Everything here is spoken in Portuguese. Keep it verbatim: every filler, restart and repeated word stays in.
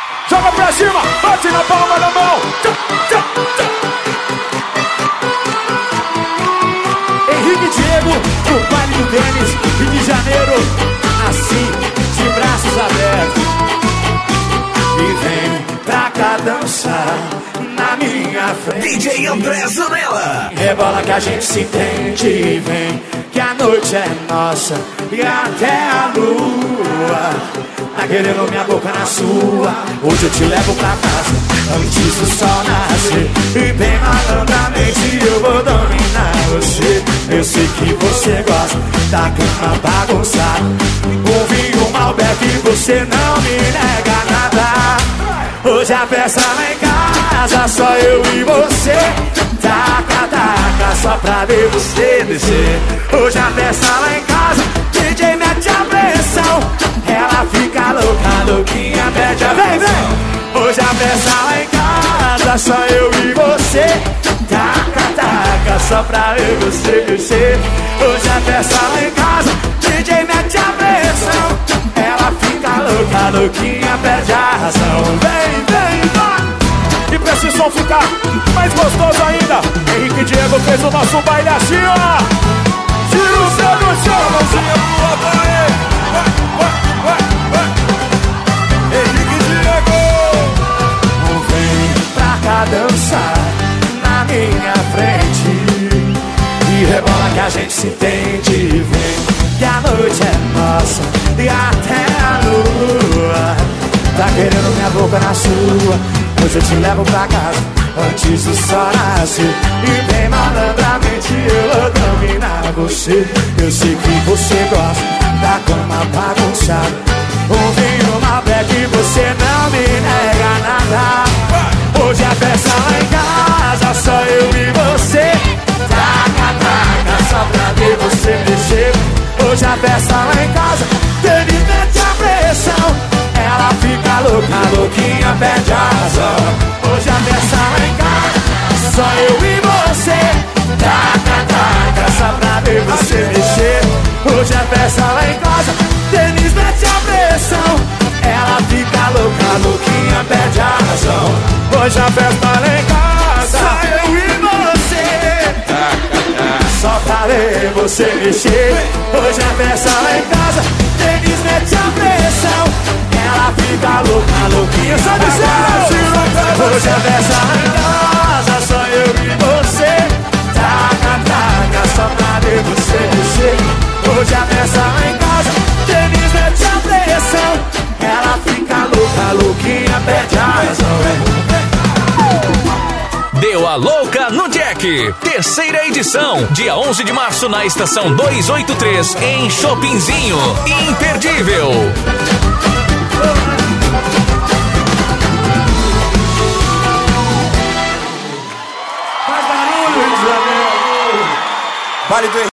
Joga pra cima, bate na palma da mão. Tchá, tchá, tchá. Henrique e Diego, o baile do tênis, Rio de Janeiro, assim, de braços abertos. E vem pra cá dançar na minha frente. D J André Zanella. Rebola que a gente se entende. E vem que a noite é nossa e até a lua tá querendo minha boca na sua. Hoje eu te levo pra casa antes do sol nascer. E bem malandramente eu vou dominar você. Eu sei que você gosta da cama bagunçada. Um vinho Malbec e você não me nega nada. Hoje a festa lá em casa, só eu e você. Taca, taca, só pra ver você descer. Hoje a festa lá em casa, D J mete a pressão. Ela fica louca, louquinha, pede a vem, vem. Hoje a festa lá em casa, só eu e você. Taca, taca, só pra ver você descer. Hoje a festa lá em casa, D J mete a pressão. Ela fica louca, louquinha, perde a razão. Vem, vem, vai. E pra esse som ficar mais gostoso ainda, Henrique e Diego fez o nosso baile assim, ó. Tira o seu do chão, mãozinha pro alto aí. Vai, vai, vai, vai. Henrique e Diego. Vem pra cá dançar na minha frente. E rebola que a gente se entende. Vem que a noite é nossa e até a lua tá querendo minha boca na sua. Hoje eu te levo pra casa antes do sol nascer. E bem malandramente eu vou dominar você. Eu sei que você gosta da cama bagunçada. Um vinho Malbec e você não me nega nada. Hoje a festa lá em casa, só eu e você. Taca, taca, só pra ver você mexer. Hoje a festa lá em casa, Denis mete a pressão. Ela fica louca, louquinha, perde a razão. Hoje a festa lá em casa, só eu e você. Taca, taca, só pra ver você mexer. Hoje a festa lá em casa, Denis mete a pressão. Ela fica louca, louquinha, perde a razão. Hoje a festa lá em casa, só eu e você. Taca, taca, só pra ver você mexer. Hoje a festa lá em casa, Denis mete a pressão. Ela fica louca, louquinha, só dizendo. Hoje a festa lá em casa, só eu e você. Taca, taca, só pra ver você mexer. Hoje a festa lá em casa, Denis mete a pressão. Ela fica louca, louquinha, perde a razão. Deu a louca no Jack, terceira edição, dia onze de março na estação duzentos e oitenta e três, em Chopinzinho, imperdível. Vale do